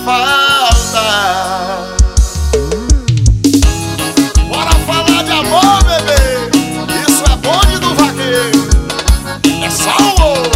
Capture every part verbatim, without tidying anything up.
falta. Bora falar de amor, bebê. Isso é bonde do vaqueiro. É salvo.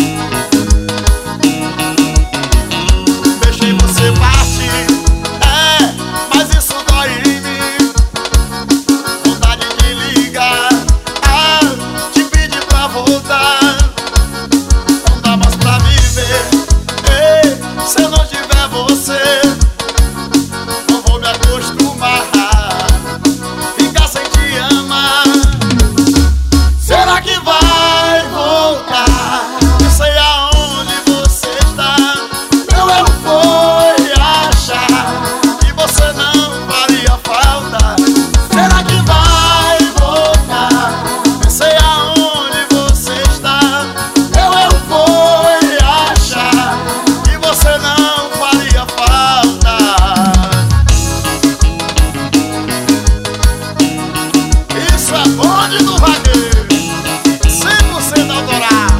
Deixei você partir, é, mas isso dói em mim. Vontade de ligar, ah, te pedir pra voltar. Não dá mais pra viver, ei, se eu não tiver você. Não vou me acostumar, ficar sem te amar. Será que vai voltar? Eu sei aonde você está. Meu erro foi achar que você não faria falta. Será que vai voltar? Eu sei aonde você está. Meu erro foi achar que você não faria falta. Isso é bonde do vaqueiro, cem por cento autoral.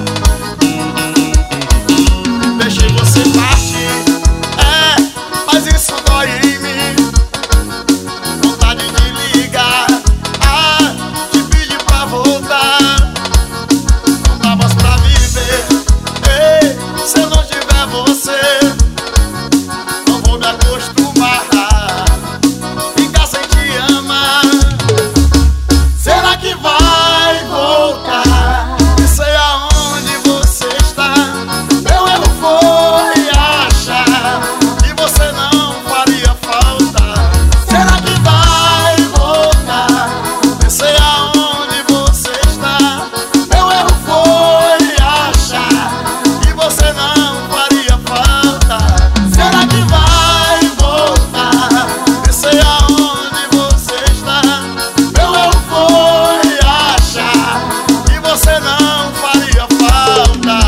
Deixei você partir, é, mas isso dói em mim. Vontade de ligar, ah, te pedir pra voltar. Não dá mais pra viver, ei, se eu não tiver você. Não vou me acostumar, ficar sem te amar. Será que vai voltar? Eu sei aonde você está. Meu erro foi achar que você não faria falta. Será que vai voltar? Eu sei aonde você está. Meu erro foi achar que você não faria falta. Será que vai voltar? Eu sei aonde você está. Meu erro foi achar que você não faria falta.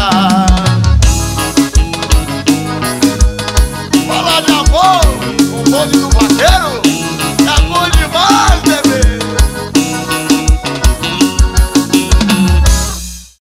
Falar de amor, o bonde do vaqueiro é bom demais, bebê.